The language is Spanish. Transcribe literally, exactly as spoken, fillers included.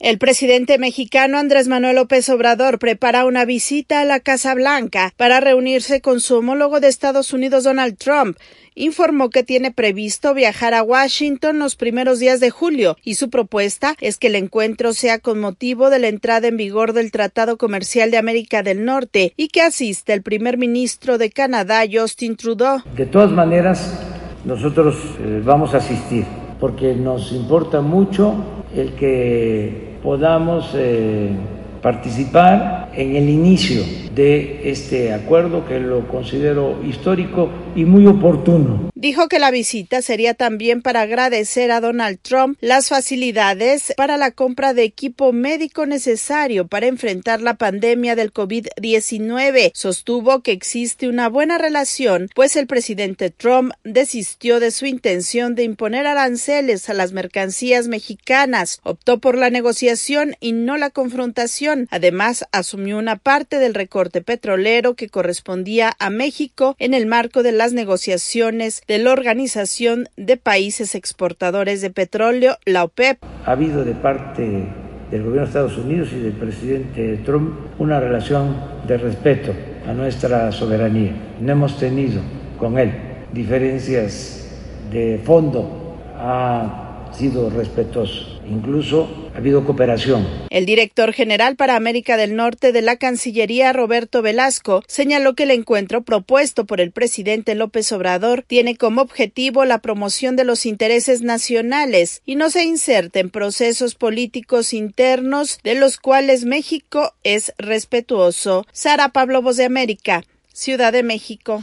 El presidente mexicano Andrés Manuel López Obrador prepara una visita a la Casa Blanca para reunirse con su homólogo de Estados Unidos, Donald Trump. Informó que tiene previsto viajar a Washington los primeros días de julio y su propuesta es que el encuentro sea con motivo de la entrada en vigor del Tratado Comercial de América del Norte y que asista el primer ministro de Canadá, Justin Trudeau. De todas maneras, nosotros eh, vamos a asistir porque nos importa mucho el que podamos eh, participar en el inicio de este acuerdo que lo considero histórico y muy oportuno. Dijo que la visita sería también para agradecer a Donald Trump las facilidades para la compra de equipo médico necesario para enfrentar la pandemia del COVID diecinueve. Sostuvo que existe una buena relación, pues el presidente Trump desistió de su intención de imponer aranceles a las mercancías mexicanas. Optó por la negociación y no la confrontación. Además, asumió una parte del recorte petrolero que correspondía a México en el marco de las negociaciones de la Organización de Países Exportadores de Petróleo, la OPEP. Ha habido de parte del gobierno de Estados Unidos y del presidente Trump una relación de respeto a nuestra soberanía. No hemos tenido con él diferencias de fondo, ha sido respetuoso. Incluso ha habido cooperación. El director general para América del Norte de la Cancillería, Roberto Velasco, señaló que el encuentro propuesto por el presidente López Obrador tiene como objetivo la promoción de los intereses nacionales y no se inserta en procesos políticos internos de los cuales México es respetuoso. Sara Pablo, Voz de América, Ciudad de México.